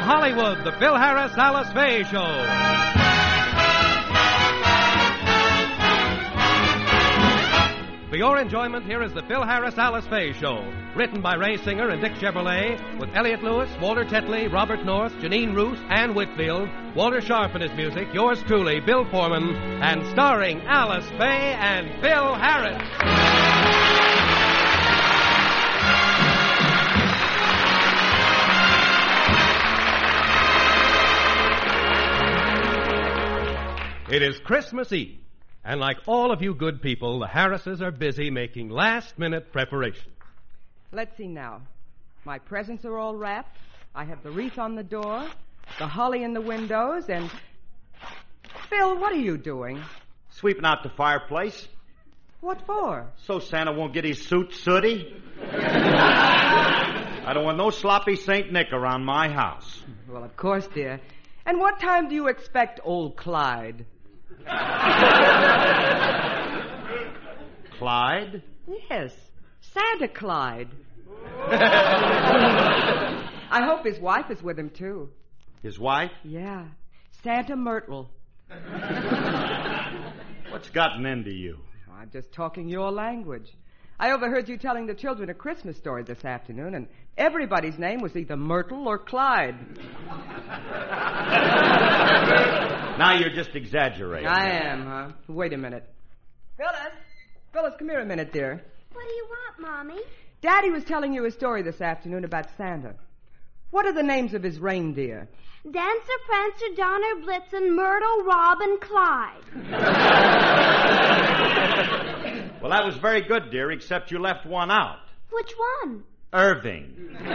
Hollywood, the Phil Harris Alice Faye Show. For your enjoyment, here is the Phil Harris Alice Faye Show. Written by Ray Singer and Dick Chevrolet, with Elliot Lewis, Walter Tetley, Robert North, Janine Roos, Ann Whitfield, Walter Sharp in his music, yours truly, Bill Foreman, and starring Alice Faye and Phil Harris. It is Christmas Eve. And like all of you good people, the Harrises are busy making last-minute preparations. Let's see now. My presents are all wrapped. I have the wreath on the door, the holly in the windows, and... Phil, what are you doing? Sweeping out the fireplace. What for? So Santa won't get his suit sooty. I don't want no sloppy St. Nick around my house. Well, of course, dear. And what time do you expect old Clyde? Clyde? Yes, Santa Clyde. I hope his wife is with him, too. His wife? Yeah, Santa Myrtle. What's gotten into you? I'm just talking your language. I overheard you telling the children a Christmas story this afternoon, and everybody's name was either Myrtle or Clyde. Now you're just exaggerating. I am, huh? Wait a minute. Phyllis, come here a minute, dear. What do you want, Mommy? Daddy was telling you a story this afternoon about Santa. What are the names of his reindeer? Dancer, Prancer, Donner, Blitzen, Myrtle, Robin, Clyde. Well, that was very good, dear, except you left one out. Which one? Irving.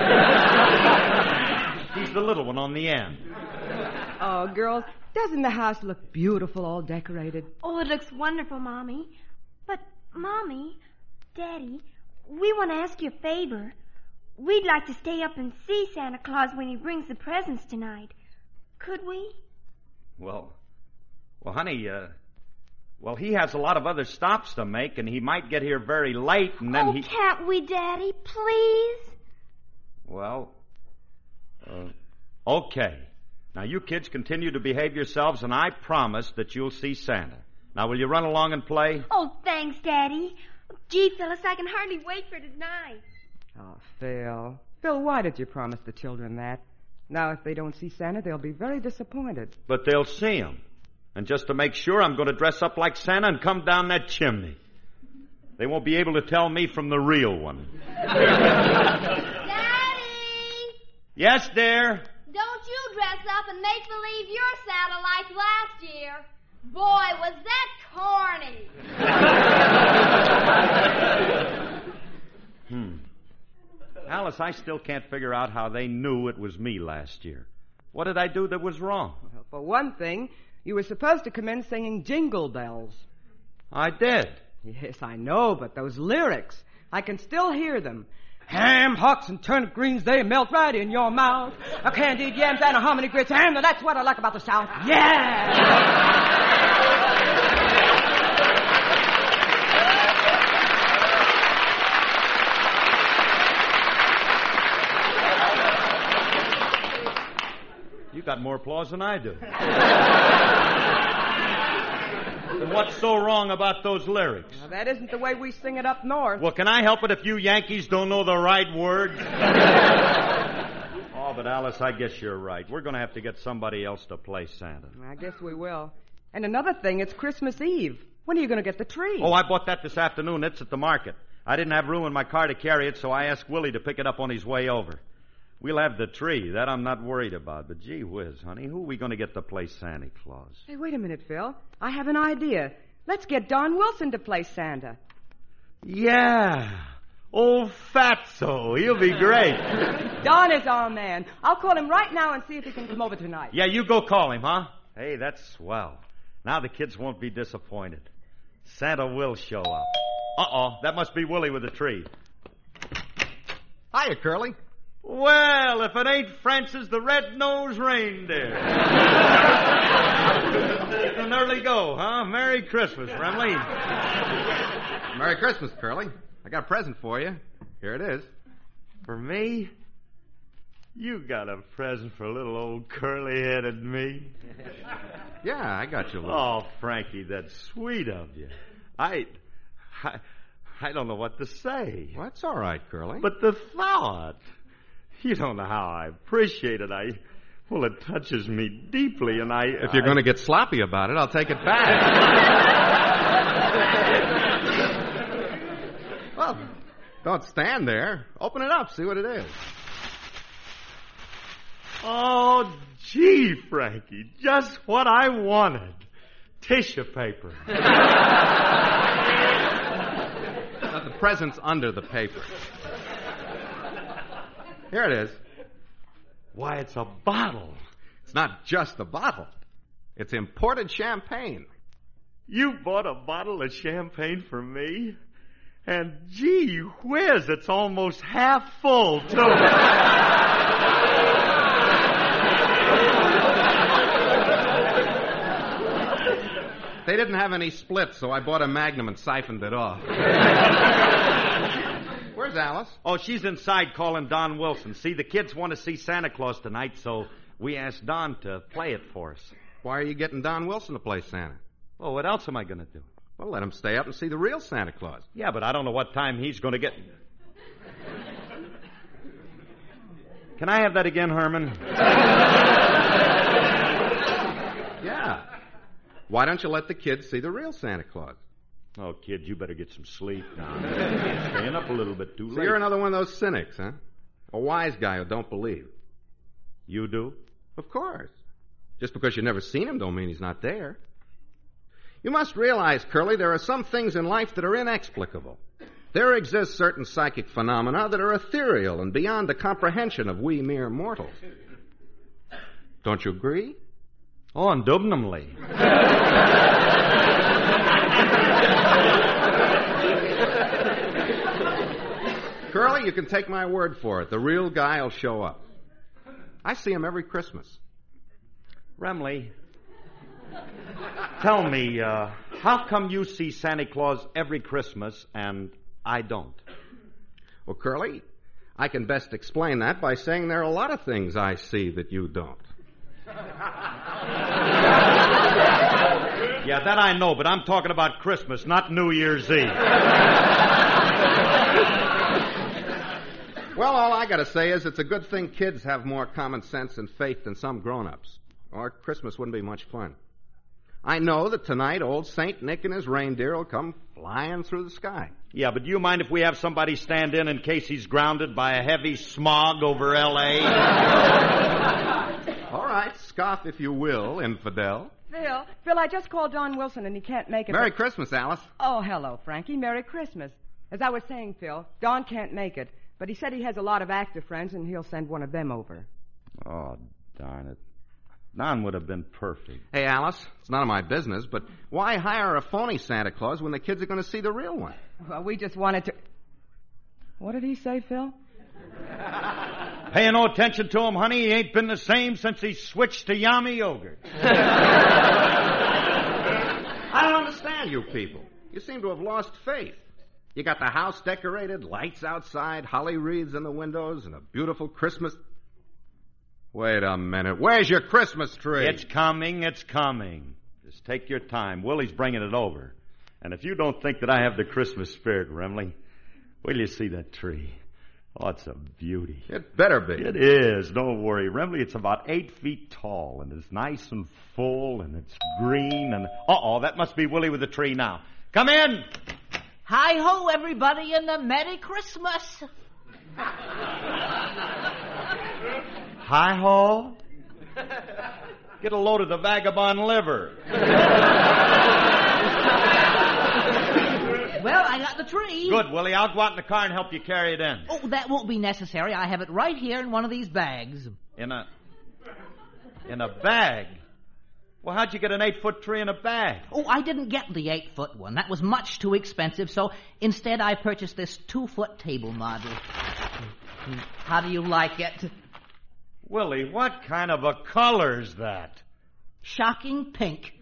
He's the little one on the end. Oh, girls, doesn't the house look beautiful, all decorated? Oh, it looks wonderful, Mommy. But, Mommy, Daddy, we want to ask you a favor. We'd like to stay up and see Santa Claus when he brings the presents tonight. Could we? Well, honey, he has a lot of other stops to make, and he might get here very late, and then can't we, Daddy? Please? Well, okay. Now, you kids continue to behave yourselves, and I promise that you'll see Santa. Now, will you run along and play? Oh, thanks, Daddy. Gee, Phyllis, I can hardly wait for tonight. Oh, Phil. Phil, why did you promise the children that? Now, if they don't see Santa, they'll be very disappointed. But they'll see him. And just to make sure, I'm going to dress up like Santa and come down that chimney. They won't be able to tell me from the real one. Daddy! Yes, dear? Don't you dress up and make believe you're Santa like last year. Boy, was that corny. Alice, I still can't figure out how they knew it was me last year. What did I do that was wrong? Well, for one thing, you were supposed to come in singing Jingle Bells. I did. Yes, I know, but those lyrics, I can still hear them. Ham, hocks, and turnip greens, they melt right in your mouth. A candied yams and a hominy grits, and that's what I like about the South. Yeah! You got more applause than I do. And what's so wrong about those lyrics? Now, that isn't the way we sing it up north. Well, can I help it if you Yankees don't know the right words? Oh, but Alice, I guess you're right. We're going to have to get somebody else to play Santa. I guess we will. And another thing, it's Christmas Eve. When are you going to get the tree? Oh, I bought that this afternoon. It's at the market. I didn't have room in my car to carry it, so I asked Willie to pick it up on his way over. We'll have the tree. That I'm not worried about. But gee whiz, honey, who are we going to get to play Santa Claus? Hey, wait a minute, Phil. I have an idea. Let's get Don Wilson to play Santa. Yeah. Old Fatso. He'll be great. Don is our man. I'll call him right now and see if he can come over tonight. Yeah, you go call him, huh? Hey, that's swell. Now the kids won't be disappointed. Santa will show up. Uh-oh, that must be Willie with the tree. Hiya, Curly. Well, if it ain't Francis the Red-Nosed Reindeer. An early go, huh? Merry Christmas, Remley. Merry Christmas, Curly. I got a present for you. Here it is. For me? You got a present for little old curly-headed me? Yeah, I got you, Louis. Oh, Frankie, that's sweet of you. I don't know what to say. Well, that's all right, Curly. But the thought, you don't know how I appreciate it. Well, it touches me deeply, and If you're going to get sloppy about it, I'll take it back. Well, don't stand there. Open it up, see what it is. Oh, gee, Frankie, just what I wanted. Tissue paper. The present's under the paper. Here it is. Why, it's a bottle. It's not just a bottle. It's imported champagne. You bought a bottle of champagne for me? And gee whiz, it's almost half full, too. They didn't have any splits, so I bought a Magnum and siphoned it off. Where's Alice? Oh, she's inside calling Don Wilson. See, the kids want to see Santa Claus tonight, so we asked Don to play it for us. Why are you getting Don Wilson to play Santa? Well, what else am I going to do? Well, let him stay up and see the real Santa Claus. Yeah, but I don't know what time he's going to get... Can I have that again, Herman? Yeah. Why don't you let the kids see the real Santa Claus? Oh, kid, you better get some sleep now. Staying up a little bit too late. So you're another one of those cynics, huh? A wise guy who don't believe. You do? Of course. Just because you've never seen him don't mean he's not there. You must realize, Curly, there are some things in life that are inexplicable. There exist certain psychic phenomena that are ethereal and beyond the comprehension of we mere mortals. Don't you agree? Oh, indubitably. Curly, you can take my word for it. The real guy will show up. I see him every Christmas. Remley, tell me, how come you see Santa Claus every Christmas and I don't? Well, Curly, I can best explain that by saying there are a lot of things I see that you don't. Yeah, that I know, but I'm talking about Christmas, not New Year's Eve. Well, all I gotta say is it's a good thing kids have more common sense and faith than some grown-ups, or Christmas wouldn't be much fun. I know that tonight old St. Nick and his reindeer will come flying through the sky. Yeah, but do you mind if we have somebody stand in case he's grounded by a heavy smog over L.A.? All right, scoff if you will, infidel. Phil, I just called Don Wilson and he can't make it. Merry Christmas, Alice. Oh, hello, Frankie. Merry Christmas. As I was saying, Phil, Don can't make it, but he said he has a lot of actor friends and he'll send one of them over. Oh, darn it. Don would have been perfect. Hey, Alice, it's none of my business, but why hire a phony Santa Claus when the kids are going to see the real one? Well, we just wanted to... What did he say, Phil? Paying no attention to him, honey. He ain't been the same since he switched to Yummy yogurt. I don't understand you people. You seem to have lost faith. You got the house decorated, lights outside, holly wreaths in the windows, and a beautiful Christmas... Wait a minute. Where's your Christmas tree? It's coming. Just take your time. Willie's bringing it over. And if you don't think that I have the Christmas spirit, Remley, will you see that tree? Oh, it's a beauty. It better be. It is. Don't worry. Remley, it's about 8 feet tall, and it's nice and full, and it's green, and... Uh-oh, that must be Willie with the tree now. Come in! Hi-ho, everybody, and a Merry Christmas. Hi-ho? Get a load of the vagabond liver. Well, I got the tree. Good, Willie. I'll go out in the car and help you carry it in. Oh, that won't be necessary. I have it right here in one of these bags. In a bag? Well, how'd you get an 8-foot tree in a bag? Oh, I didn't get the 8-foot one. That was much too expensive, so instead I purchased this 2-foot table model. How do you like it? Willie, what kind of a color's that? Shocking pink.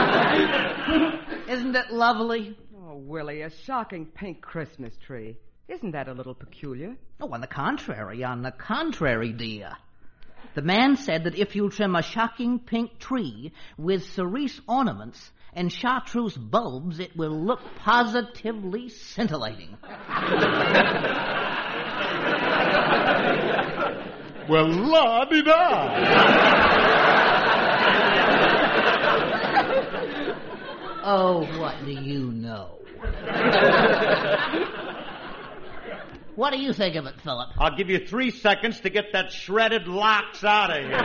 Isn't it lovely? Oh, Willie, a shocking pink Christmas tree. Isn't that a little peculiar? Oh, on the contrary, dear. The man said that if you trim a shocking pink tree with cerise ornaments and chartreuse bulbs, it will look positively scintillating. Well, la-di-da! Oh, what do you know? What do you think of it, Philip? I'll give you 3 seconds to get that shredded locks out of here.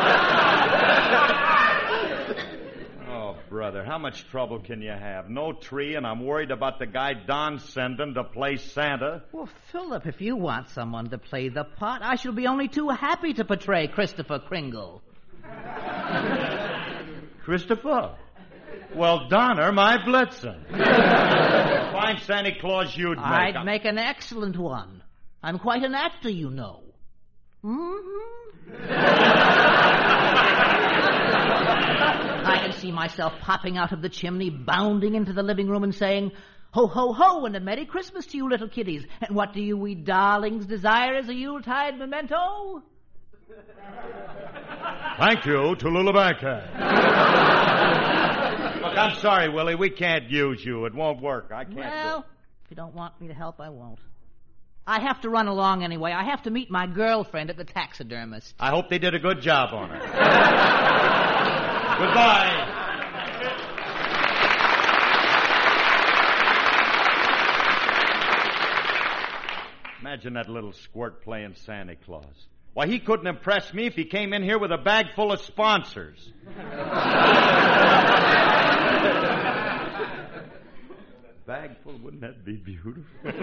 Oh, brother, how much trouble can you have? No tree, and I'm worried about the guy Don's sending to play Santa. Well, Philip, if you want someone to play the part, I shall be only too happy to portray Christopher Kringle. Christopher? Well, Donner, my Blitzen. Fine Santa Claus you'd make. I'd make an excellent one. I'm quite an actor, you know. I can see myself popping out of the chimney, bounding into the living room and saying, "Ho, ho, ho, and a Merry Christmas to you, little kiddies. And what do you wee darlings desire as a Yuletide memento?" Thank you to Lulabanka. Look, I'm sorry, Willie. We can't use you. It won't work. I can't. Well, if you don't want me to help, I won't. I have to run along anyway. I have to meet my girlfriend at the taxidermist. I hope they did a good job on her. Goodbye. Imagine that little squirt playing Santa Claus. Why, he couldn't impress me if he came in here with a bag full of sponsors. Bag full, wouldn't that be beautiful?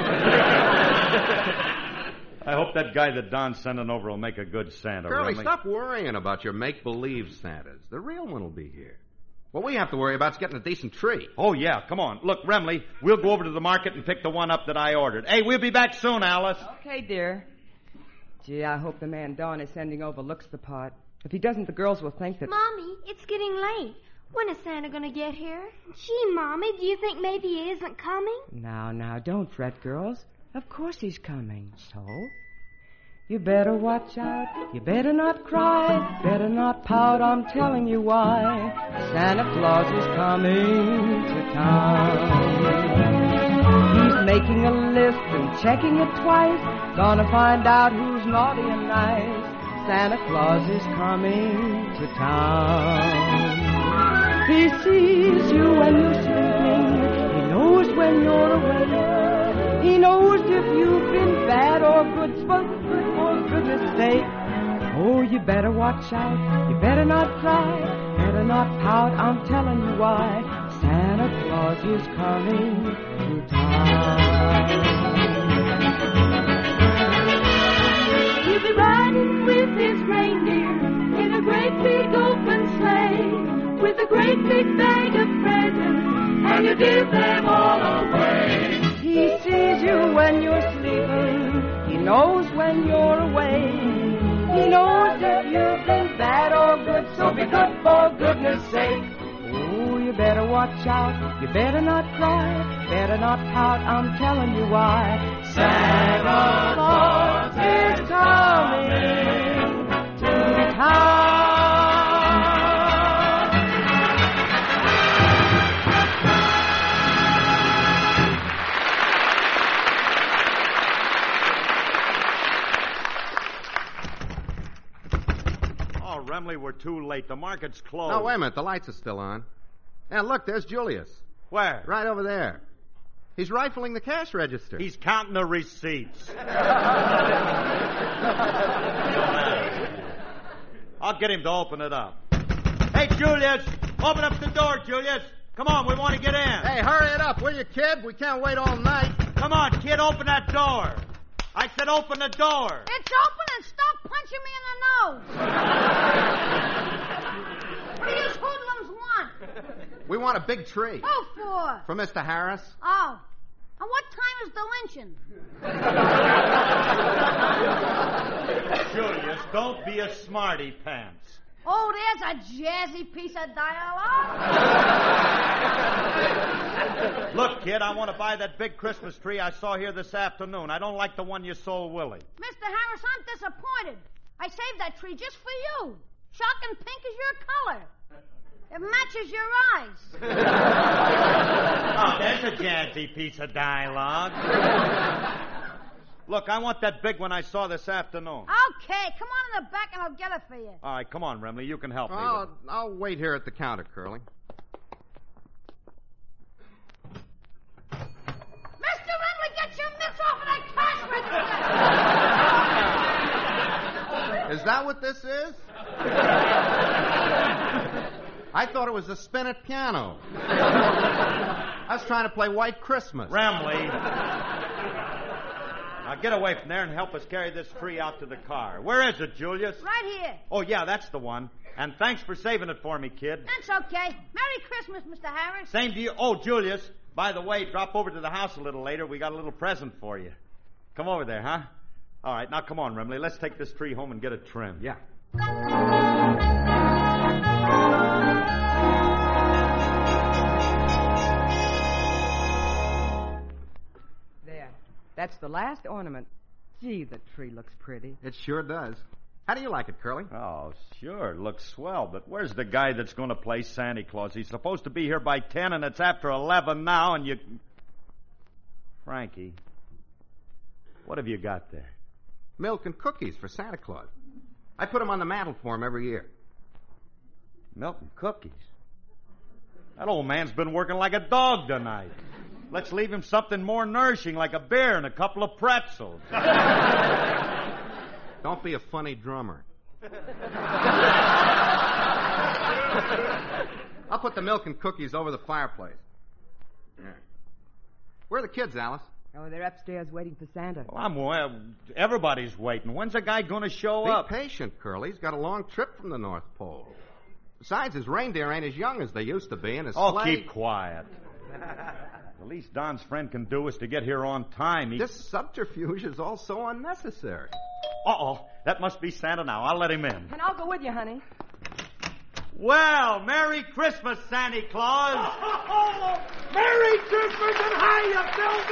I hope that guy that Don's sending over will make a good Santa. Curly, Remley. stop worrying about your make-believe Santas. The real one will be here. What we have to worry about is getting a decent tree. Oh, yeah, come on. Look, Remley, we'll go over to the market and pick the one up that I ordered. Hey, we'll be back soon, Alice. Okay, dear. Gee, I hope the man Don is sending over looks the part. If he doesn't, the girls will think that... Mommy, it's getting late. When is Santa going to get here? Gee, Mommy, do you think maybe he isn't coming? Now, don't fret, girls. Of course he's coming. So? You better watch out. You better not cry. Better not pout. I'm telling you why. Santa Claus is coming to town. He's making a list and checking it twice. Gonna find out who's naughty and nice. Santa Claus is coming to town. He sees you when you're sleeping. He knows when you're awake. He knows if you've been bad or good, for goodness sake. Oh, you better watch out. You better not cry. Better not pout. I'm telling you why. Santa Claus is coming to town. He'll be riding with his reindeer in a great big open sleigh, with a great big bag of presents, and you give them all away. He sees you when you're sleeping. He knows when you're away. He knows if you've been bad or good, so be good for goodness sake. Oh, you better watch out. You better not cry. Better not pout. I'm telling you why. Santa Claus is coming to town. Remley, we're too late. The market's closed. No, wait a minute. The lights are still on. And look, there's Julius. Where? Right over there. He's rifling the cash register. He's counting the receipts. I'll get him to open it up. Hey, Julius! Open up the door, Julius! Come on, we want to get in. Hey, hurry it up, will you, kid? We can't wait all night. Come on, kid, open that door. I said open the door. It's open and stop punching me in the nose. What do you hoodlums want? We want a big tree. Who for? For Mr. Harris. Oh. And what time is the lynching? Julius, don't be a smarty pants. Oh, there's a jazzy piece of dialogue. Look, kid, I want to buy that big Christmas tree I saw here this afternoon. I don't like the one you sold Willie. Mr. Harris, I'm disappointed. I saved that tree just for you. Shocking pink is your color. It matches your eyes. Oh, there's a jazzy piece of dialogue. Look, I want that big one I saw this afternoon. Okay, come on in the back and I'll get it for you. All right, come on, Remley. You can help me. I'll wait here at the counter, Curly. Mr. Remley, get your mitts off of that cash register! Is that what this is? I thought it was a spin it piano. I was trying to play White Christmas. Remley. Now get away from there and help us carry this tree out to the car. Where is it, Julius? Right here. Oh, yeah, that's the one. And thanks for saving it for me, kid. That's okay. Merry Christmas, Mr. Harris. Same to you. Oh, Julius, by the way, drop over to the house a little later. We got a little present for you. Come over there, huh? All right, now come on, Remley. Let's take this tree home and get it trimmed. Yeah. There. That's the last ornament. Gee, the tree looks pretty. It sure does. How do you like it, Curly? Oh, sure. It looks swell. But where's the guy that's going to play Santa Claus? He's supposed to be here by 10, and it's after 11 now, and you... Frankie, what have you got there? Milk and cookies for Santa Claus. I put them on the mantle for him every year. Milk and cookies? That old man's been working like a dog tonight. Let's leave him something more nourishing, like a beer and a couple of pretzels. Don't be a funny drummer. I'll put the milk and cookies over the fireplace. Yeah. Where are the kids, Alice? Oh, they're upstairs waiting for Santa. Well, everybody's waiting. When's the guy going to show up? Be patient, Curly. He's got a long trip from the North Pole. Besides, his reindeer ain't as young as they used to be, and his Oh, sleigh... keep quiet. The least Don's friend can do is to get here on time. This subterfuge is all so unnecessary. Uh-oh. That must be Santa now. I'll let him in. And I'll go with you, honey. Well, Merry Christmas, Santa Claus. Merry Christmas and hiya,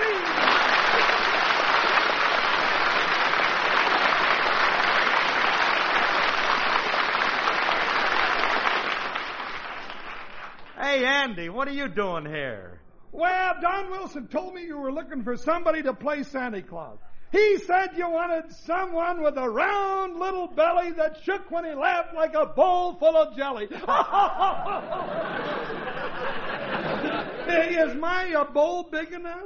Sylvie! Hey, Andy, what are you doing here? Well, Don Wilson told me you were looking for somebody to play Santa Claus. He said you wanted someone with a round little belly that shook when he laughed like a bowl full of jelly. Is my bowl big enough?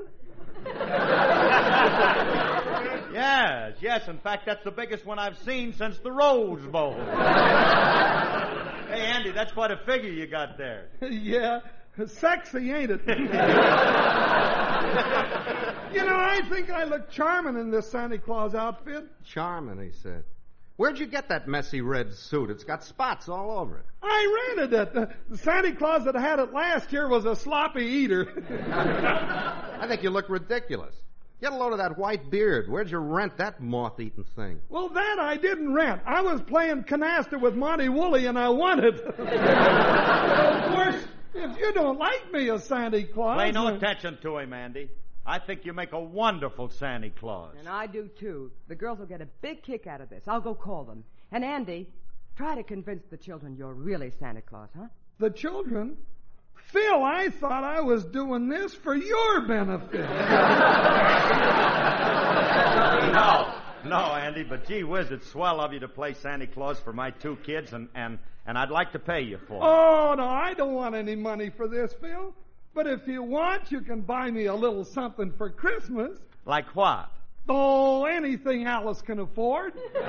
Yes. In fact, that's the biggest one I've seen since the Rose Bowl. Hey, Andy, that's quite a figure you got there. Yeah. Sexy, ain't it? You know, I think I look charming in this Santa Claus outfit. Charming, he said. Where'd you get that messy red suit? It's got spots all over it. I rented it. The Santa Claus that had it last year was a sloppy eater. I think you look ridiculous. Get a load of that white beard. Where'd you rent that moth-eaten thing? Well, that I didn't rent. I was playing canasta with Monty Woolley, and I won it. Of course, if you don't like me as Santa Claus... Pay no attention to him, Andy. I think you make a wonderful Santa Claus. And I do, too. The girls will get a big kick out of this. I'll go call them. And, Andy, try to convince the children you're really Santa Claus, huh? The children? Phil, I thought I was doing this for your benefit. No, Andy, but gee whiz, it's swell of you to play Santa Claus for my two kids, and I'd like to pay you for it. Oh, no, I don't want any money for this, Phil. But if you want, you can buy me a little something for Christmas. Like what? Oh, anything Alice can afford.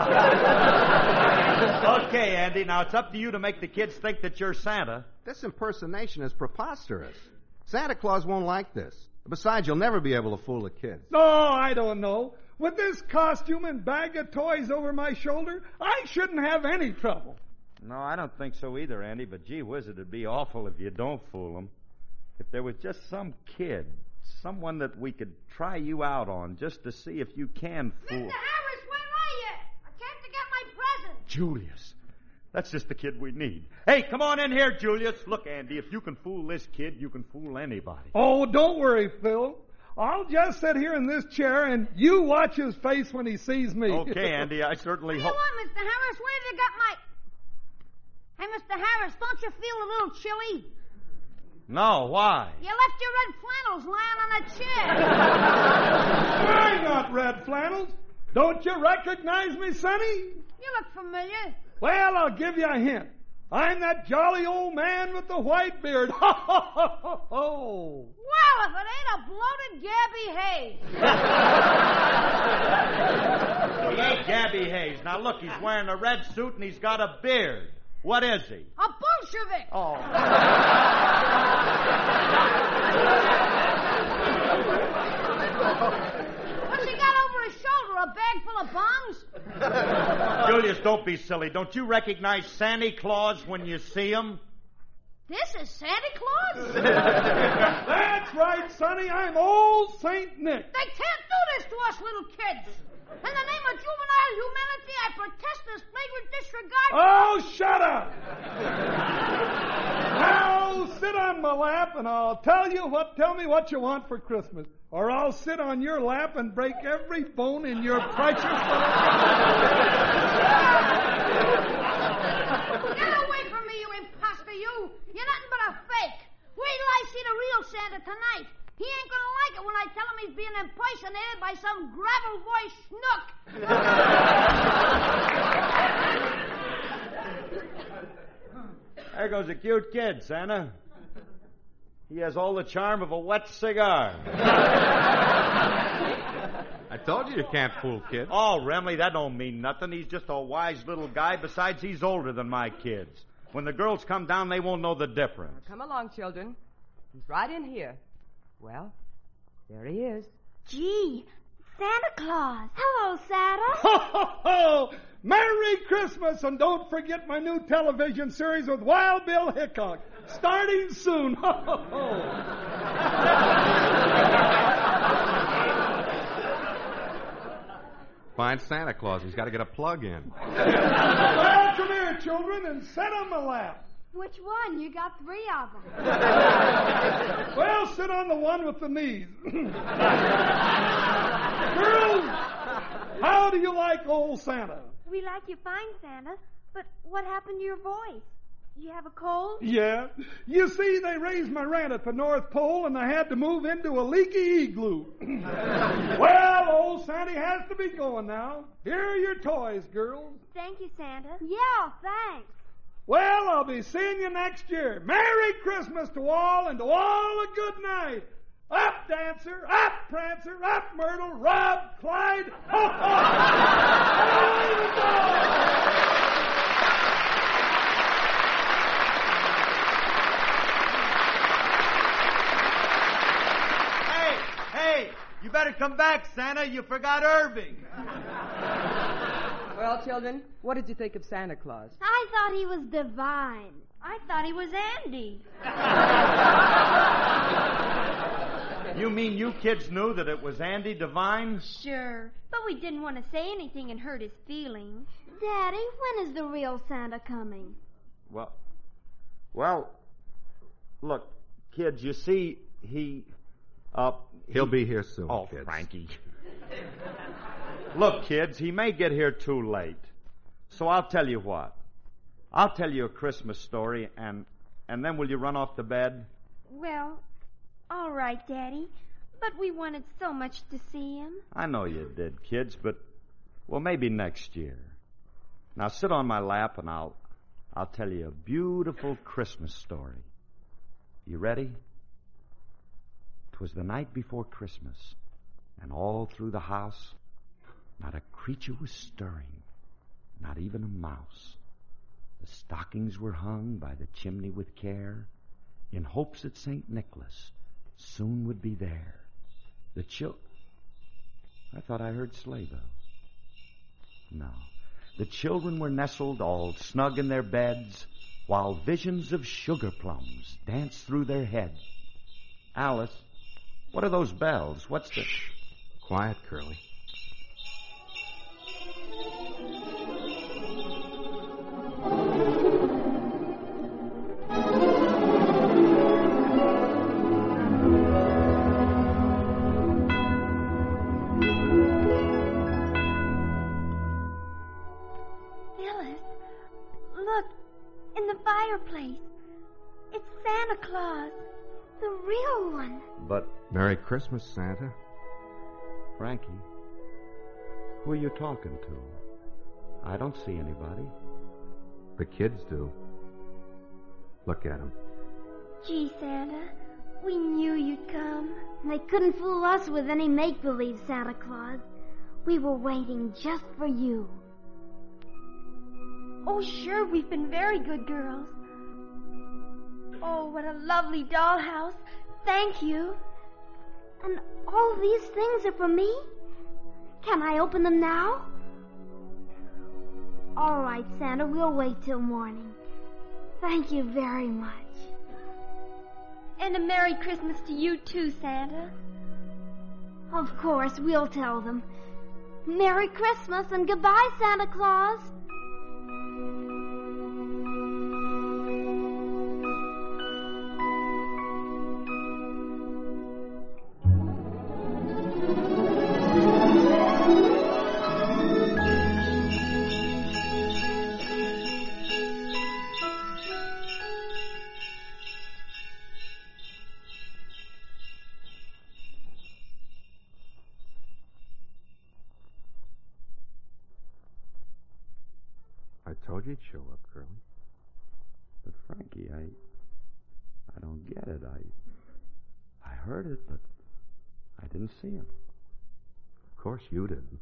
Okay, Andy, now it's up to you to make the kids think that you're Santa. This impersonation is preposterous. Santa Claus won't like this. Besides, you'll never be able to fool the kids. No, I don't know. With this costume and bag of toys over my shoulder, I shouldn't have any trouble. No, I don't think so either, Andy, but gee whiz, it'd be awful if you don't fool them. If there was just some kid, someone that we could try you out on just to see if you can fool... Mr. Harris, where are you? I came to get my present. Julius, That's just the kid we need. Hey, come on in here, Julius. Look, Andy, if you can fool this kid, you can fool anybody. Oh, don't worry, Phil. I'll just sit here in this chair and you watch his face when he sees me. Okay, Andy, I certainly hope... What do you want, Mr. Harris? Where did you got my... Hey, Mr. Harris, don't you feel a little chilly? No, why? You left your red flannels lying on a chair. I'm not red flannels. Don't you recognize me, Sonny? You look familiar. Well, I'll give you a hint. I'm that jolly old man with the white beard. Ho, ho, ho, ho, ho. Well, if it ain't a bloated Gabby Hayes. He ain't Gabby Hayes. Now, look, he's wearing a red suit and he's got a beard. What is he? A Bolshevik. Oh. What's he got over his shoulder? A bag full of bombs? Julius, don't be silly. Don't you recognize Santa Claus when you see him? This is Santa Claus? That's right, Sonny. I'm old Saint Nick. They can't do this to us little kids. In the name of juvenile humanity, I protest this flagrant disregard. Oh, shut up! Now sit on my lap and I'll tell me what you want for Christmas. Or I'll sit on your lap and break every bone in your precious little... Get away from me, you imposter, you! You're nothing but a fake. Wait till I see the real Santa tonight. He ain't gonna like it when I tell him he's being impersonated by some gravel-voiced schnook. There goes a cute kid, Santa. He has all the charm of a wet cigar. I told you can't fool kids. Oh, Remley, that don't mean nothing. He's just a wise little guy. Besides, he's older than my kids. When the girls come down, they won't know the difference. Come along, children. He's right in here. Well, there he is. Gee, Santa Claus. Hello, Santa. Ho, ho, ho! Merry Christmas, and don't forget my new television series with Wild Bill Hickok, starting soon. Ho, ho, ho! Find Santa Claus. He's got to get a plug in. Well, come here, children, and sit on my lap. Which one? You got 3 of them. Well, sit on the one with the knees. Girls, how do you like old Santa? We like you fine, Santa. But what happened to your voice? You have a cold? Yeah. You see, they raised my rent at the North Pole, and I had to move into a leaky igloo. Well, old Santa has to be going now. Here are your toys, girls. Thank you, Santa. Yeah, thanks. Well, I'll be seeing you next year. Merry Christmas to all, and to all a good night. Up, Dancer, up, Prancer, up, Myrtle, Rob, Clyde, ho, ho! Hey, you better come back, Santa. You forgot Irving. Well, children, what did you think of Santa Claus? I thought he was divine. I thought he was Andy. You mean you kids knew that it was Andy Devine? Sure, but we didn't want to say anything and hurt his feelings. Daddy, when is the real Santa coming? Well, look, kids, you see, He'll be here soon, Oh, kids. Frankie. Look, kids, he may get here too late. So I'll tell you what. I'll tell you a Christmas story, and then will you run off to bed? Well, all right, Daddy. But we wanted so much to see him. I know you did, kids, but, well, maybe next year. Now sit on my lap, and I'll tell you a beautiful Christmas story. You ready? 'Twas the night before Christmas, and all through the house, not a creature was stirring, not even a mouse. The stockings were hung by the chimney with care, in hopes that St. Nicholas soon would be there. I thought I heard sleigh bells. No, the children were nestled all snug in their beds, while visions of sugar plums danced through their heads. Alice, what are those bells? What's the... Shh. Quiet, Curly. Santa Claus. The real one. But, Merry Christmas, Santa. Frankie, who are you talking to? I don't see anybody. The kids do. Look at them. Gee, Santa, we knew you'd come. They couldn't fool us with any make-believe, Santa Claus. We were waiting just for you. Oh, sure, we've been very good girls. Oh, what a lovely dollhouse. Thank you. And all these things are for me? Can I open them now? All right, Santa, we'll wait till morning. Thank you very much. And a Merry Christmas to you, too, Santa. Of course, we'll tell them. Merry Christmas and goodbye, Santa Claus. I told you he'd show up, Curly. But, Frankie, I don't get it. I heard it, but I didn't see him. Of course you didn't.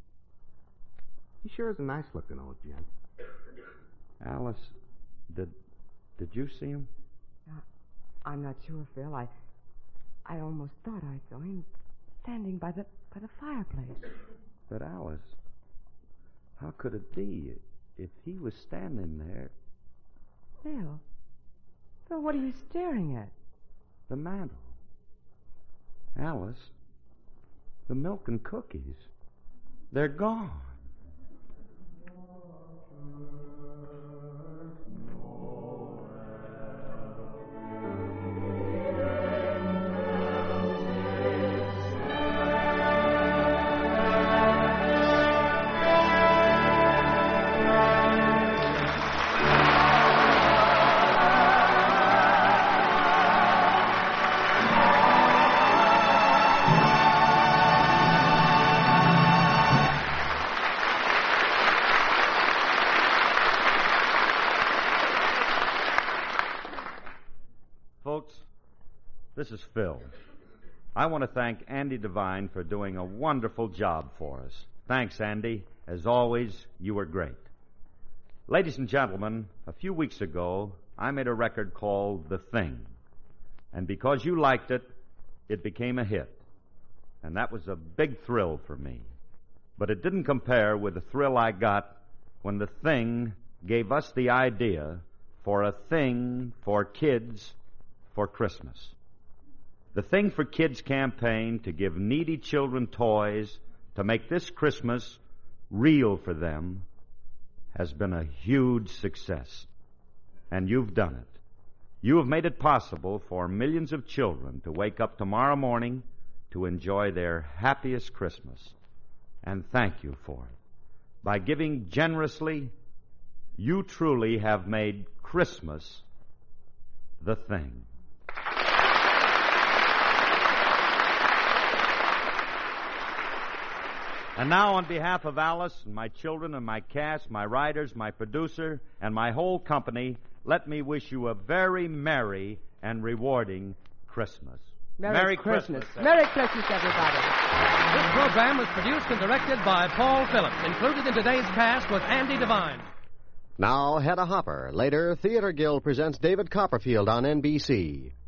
He sure is a nice-looking old gent. Alice, did you see him? I'm not sure, Phil. I almost thought I saw him standing by the fireplace. But, Alice, how could it be? If he was standing there... Phil, what are you staring at? The mantel. Alice, the milk and cookies, they're gone. Folks, this is Phil. I want to thank Andy Devine for doing a wonderful job for us. Thanks, Andy. As always, you were great. Ladies and gentlemen, a few weeks ago, I made a record called The Thing. And because you liked it, it became a hit. And that was a big thrill for me. But it didn't compare with the thrill I got when The Thing gave us the idea for a thing for kids for Christmas. The Thing for Kids campaign to give needy children toys to make this Christmas real for them has been a huge success. And you've done it. You have made it possible for millions of children to wake up tomorrow morning to enjoy their happiest Christmas. And thank you for it. By giving generously, you truly have made Christmas the thing. And now, on behalf of Alice and my children and my cast, my writers, my producer, and my whole company, let me wish you a very merry and rewarding Christmas. Merry Christmas. Merry Christmas, everybody. This program was produced and directed by Paul Phillips. Included in today's cast was Andy Devine. Now, Hedda Hopper. Later, Theater Guild presents David Copperfield on NBC.